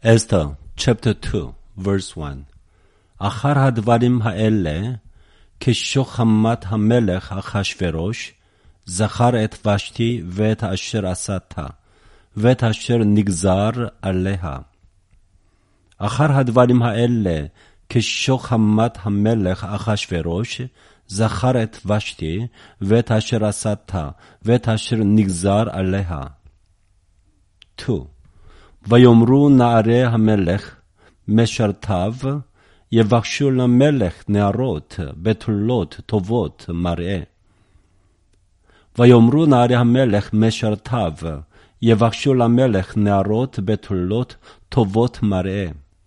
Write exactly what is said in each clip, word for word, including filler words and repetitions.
Esther, chapter two, verse one. אחר הדברים האלה, כשוחמת המלך אחשוורוש, זכר את ושתי ואת אשר עשתה, ואת אשר נגזר עליה. אחר הדברים האלה, כשוחמת המלך אחשוורוש, זכר את ושתי ואת אשר עשתה, ואת אשר נגזר עליה. two. ויאמרו נערי המלך, משרתיו, יבקשו למלך נערות, בתולות, טובות, מראה. ויאמרו נערי המלך, משרתיו, יבקשו למלך נערות, בתולות, טובות, מראה.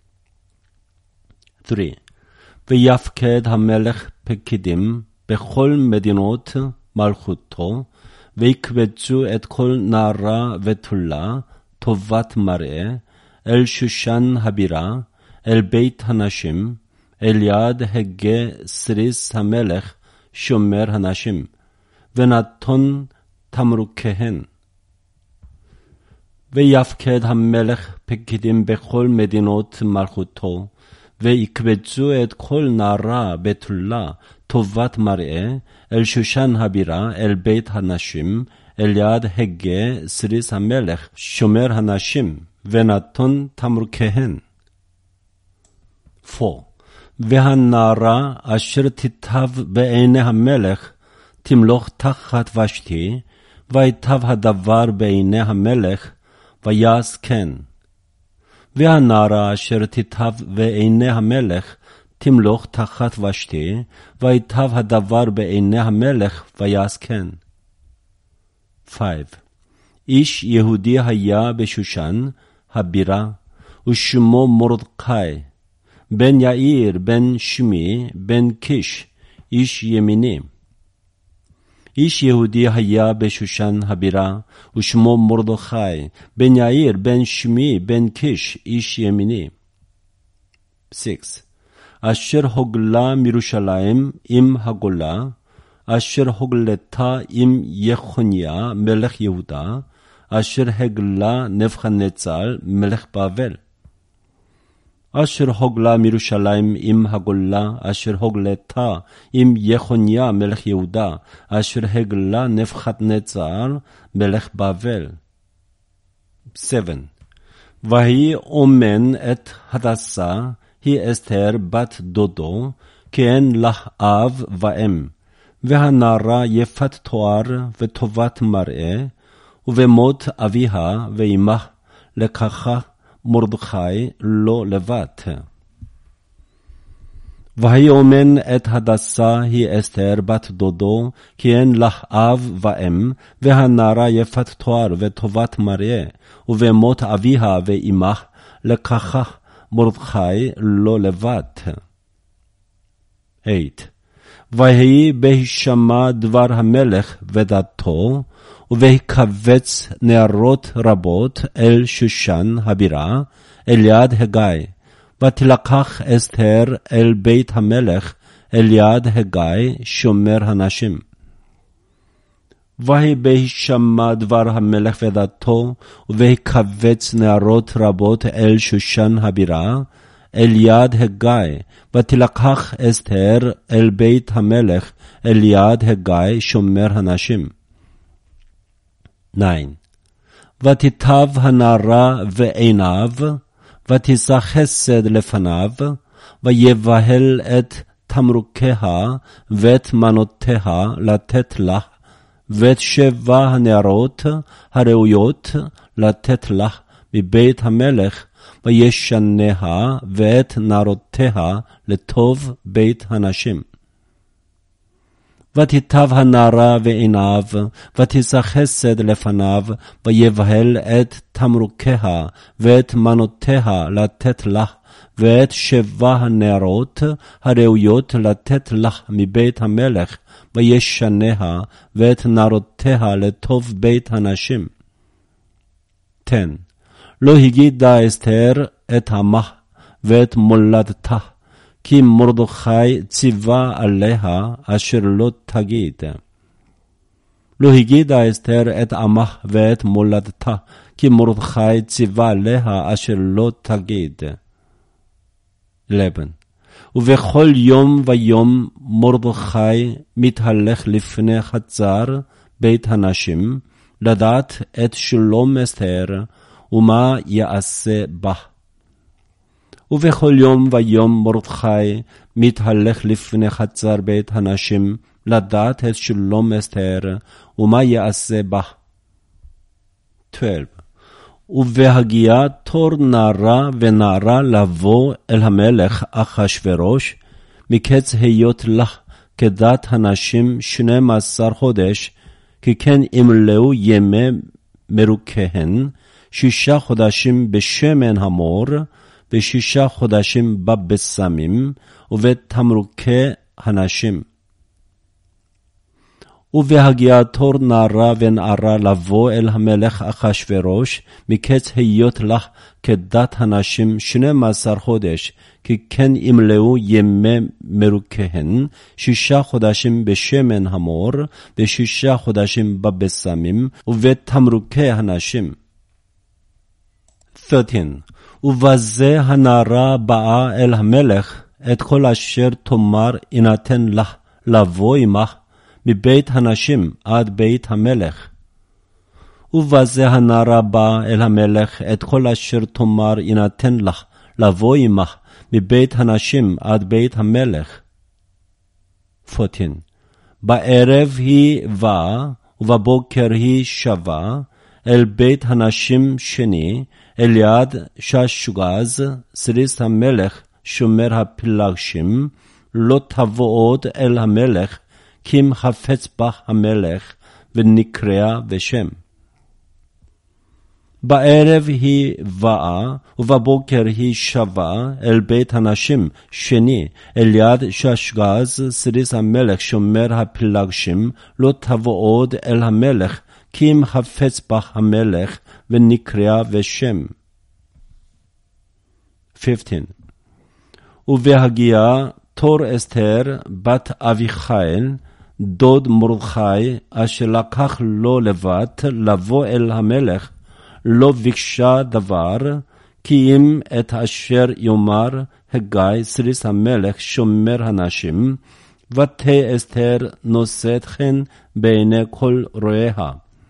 three. ויפקד המלך פקידים בכל מדינות מלכותו, ויקבצו את כל נערה ותולה, טובת מראה, אל שושן הבירה, אל בית הנשים, אל יד הגה סריס המלך, שומר הנשים, ונתון תמרוקיהן. ויפקד המלך פקידים בכל מדינות מלכותו, ויקבצו את כל נערה בתולה, טובת מראה, אל שושן הבירה, אל בית הנשים, אל יד הגה סריס המלך, שומר הנשים, ונתון תמרוקיהן. four. והנערה אשר תיטב בעיני המלך, תמלוך תחת ושתי, ויטב הדבר בעיני המלך, ויעש כן. והנערה אשר תיטב בעיני המלך, תמלוך תחת ושתי, ויטב הדבר בעיני המלך, ויעש כן. five. איש יהודי היה בשושן הבירה, ושמו מרדכי, בן יאיר, בן שמי, בן קיש, איש ימיני. איש יהודי היה בשושן הבירה, ושמו מרדכי, בן יאיר, בן שמי, בן קיש, איש ימיני. six. אשר הוגלה מירושלים עם הגולה, אשר הוגלתה עם יחוניה מלך יהודה, אשר הגלה נבוכדנצר מלך בבל. אשר הוגלה מירושלים עם הגולה, אשר הוגלתה עם יחוניה מלך יהודה, אשר הגלה נבוכדנצר מלך בבל. seven. והיא אומן את הדסה, היא אסתר בת דודו, כי אין לך אב ואם. והנערה יפת תואר וטובת מראה, ובמות אביה ואמה לקחה מרדכי לא לבד. ויאמן את הדסה היא אסתר בת דודו, כי אין לך אב ואם, והנערה יפת תואר וטובת מראה, ובמות אביה ואמה לקחה מרדכי לא לבד. eight. ויהי בהישמע דבר המלך ודתו, ובהיקבץ נערות רבות אל שושן הבירה, אל יד הגיא. ותלקח אסתר אל בית המלך, אל יד הגיא, שומר הנשים. ויהי בהישמע דבר המלך ודתו, ובהיקבץ נערות רבות אל שושן הבירה, אל יד הגיא, ותלקח אסתר אל בית המלך, אל יד הגיא, שומר הנשים. nine. ותיטב הנערה ועיניו, ותישא חסד לפניו, ויבהל את תמרוקיה ואת מנותיה לתת לך, ואת שבע הנערות הראויות לתת לך מבית המלך, וישניה ואת נערותיה לטוב בית הנשים. ותיטב הנערה ועיניו, ותישא חסד לפניו, ויבהל את תמרוקיה ואת מנותיה לתת לך, ואת שבע הנערות הראויות לתת לך מבית המלך, וישניה ואת נערותיה לטוב בית הנשים. ten. לא הגידה אסתר את עמה ואת מולדתה, כי מרדכי ציווה עליה אשר לא תגיד. לא הגידה אסתר את עמה ואת מולדתה, כי מרדכי ציווה עליה אשר לא תגיד. אחת עשר. ובכל יום ויום מרדכי מתהלך לפני חצר בית הנשים, לדעת את שלום אסתר ומה יעשה בה. ובכל יום ויום מרדכי מתהלך לפני חצר בית הנשים, לדעת את שלום אסתר ומה יעשה בה. שתים עשרה. ובהגיע תור נערה ונערה לבוא אל המלך אחשוורוש, מקץ היות לך כדת הנשים שנים עשר חודש, כי כן ימלאו ימי מרוקיהן, שישה חודשים בשמן המור, ושישה חודשים בבשמים, ובתמרוקי הנשים. ובהגיע תור נערה ונערה לבוא אל המלך אחשוורוש, מקץ היות לך כדת הנשים שנים עשר חודש, כי כן ימלאו ימי מרוקיהן, שישה חודשים בשמן המור, ושישה חודשים בבשמים, ובתמרוקי הנשים. שלוש עשרה. ובזה הנערה באה אל המלך, את כל אשר תאמר יינתן לך לבוא עמך, מבית הנשים עד בית המלך. ובזה הנערה באה אל המלך, את כל אשר תאמר יינתן לך לבוא עמך, מבית הנשים עד בית המלך. ארבע עשרה. בערב היא באה, ובבוקר היא שבה, אל בית הנשים שני, אל יד ששגז, סריס המלך, שומר הפלגשים, לא תבוא עוד אל המלך, כי אם חפץ בך המלך, ונקרא בשם. בערב היא באה, ובבוקר היא שבה, אל בית הנשים שני, אל יד ששגז, סריס המלך, שומר הפלגשים, לא תבוא עוד אל המלך, כי אם חפץ בך המלך, ונקרא בשם. חמש עשרה. ובהגיע תור אסתר בת אביחיל, דוד מרדכי, אשר לקח לו לבת לבוא אל המלך, לא ביקשה דבר, כי אם את אשר יאמר הגיא סריס המלך שומר הנשים, ותהי אסתר נושאת חן בעיני כל רואיה.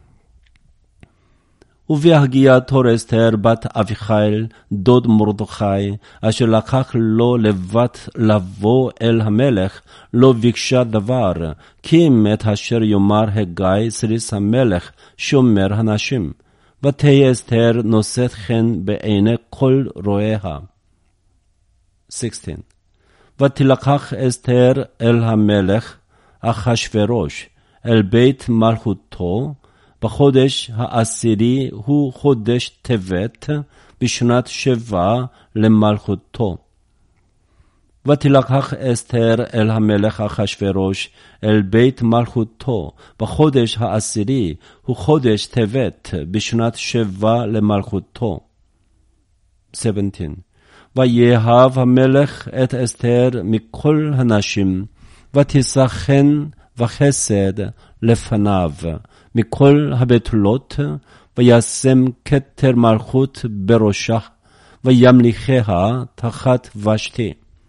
ובהגיע תור אסתר בת אביחיל, דוד מרדכי, אשר לקח לו לבת לבוא אל המלך, לא ביקשה דבר, כי אם את אשר יאמר הגיא סריס המלך שומר הנשים, ותהי אסתר נושאת חן בעיני כל רואיה. שש עשרה. ותלקח אסתר אל המלך אחשוורוש, אל בית מלכותו, בחודש העשירי הוא חודש טבת, בשנת שבע למלכותו. ותלקח אסתר אל המלך אחשוורוש, אל בית מלכותו, בחודש העשירי הוא חודש טבת, בשנת שבע למלכותו. שבע עשרה. ויאהב המלך את אסתר מכל הנשים, ותישא חן וחסד לפניו, מכל הבתולות, וישם כתר מלכות בראשה, וימליכיה תחת ושתי.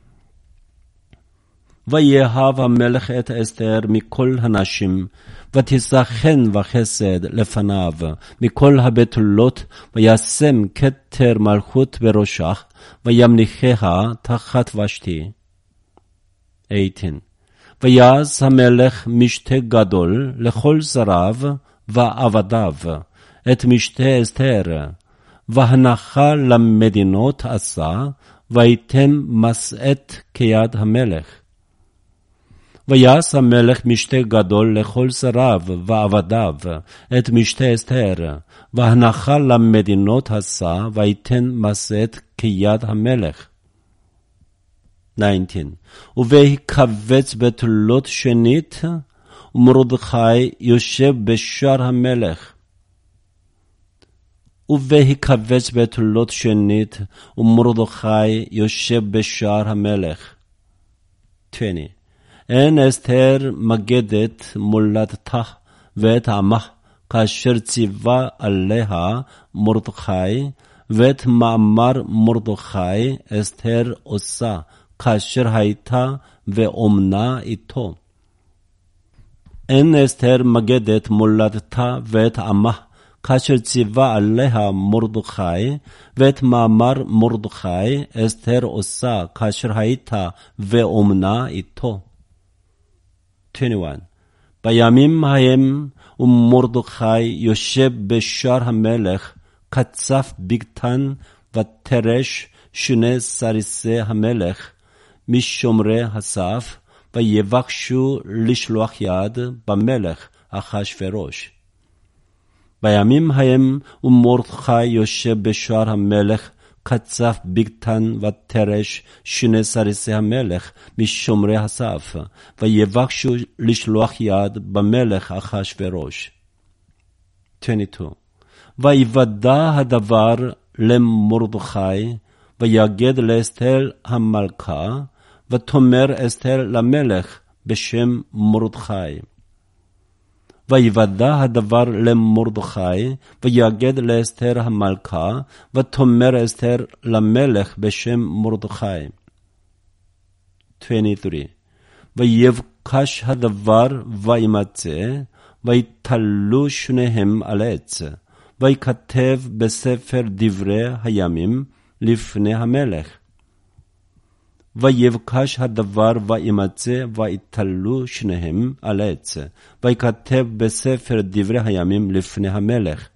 ויאהב המלך את אסתר מכל הנשים, ותישא חן וחסד לפניו, מכל הבתולות, וישם כתר מלכות בראשה, וימליכיה תחת ושתי. שמונה עשרה. ויעש המלך משתה גדול לכל שריו ועבדיו, את משתה אסתר, והנחה למדינות עשה, ויתן משאת כיד המלך. ויעש המלך משתה גדול לכל שריו ועבדיו, את משתה אסתר, והנחה למדינות עשה, ויתן משאת כיד המלך. תשע עשרה. ובהיקבץ בתולות שנית, ומרדכי יושב בשער המלך. ובהיקבץ בתולות שנית, ומרדכי יושב בשער המלך. עשרים. אין אסתר מגדת מולדתה ואת עמך כאשר ציווה עליה מרדכי, ואת מאמר מרדכי אסתר עושה, כאשר הייתה ואומנה איתו. אין אסתר מגדת מולדתה ואת עמה, כאשר ציווה עליה מרדכי, ואת מאמר מרדכי אסתר עושה, כאשר הייתה ואומנה איתו. עשרים ואחת. בימים ההם ומרדכי יושב בשער המלך, קצף בגתן ותרש שני סריסי המלך משומרי הסף, ויבקשו לשלוח יד במלך אחשוורוש. בימים ההם ומרדכי יושב בשער המלך, קצף בגתן ותרש שני סריסי המלך משומרי הסף, ויבקשו לשלוח יד במלך אחשוורוש. עשרים ושתיים. ויוודע הדבר למרדכי, ויגד לאסתר המלכה, ותאמר אסתר למלך בשם מרדכי. ויוודע הדבר למרדכי, ויגד לאסתר המלכה, ותאמר אסתר למלך בשם מרדכי. עשרים ושלוש. ויבקש הדבר וימצא, ויתלו שניהם על עץ, ויכתב בספר דברי הימים לפני המלך. ויבקש הדבר וימצא, ויתלו שניהם על עץ, ויכתב בספר דברי הימים לפני המלך.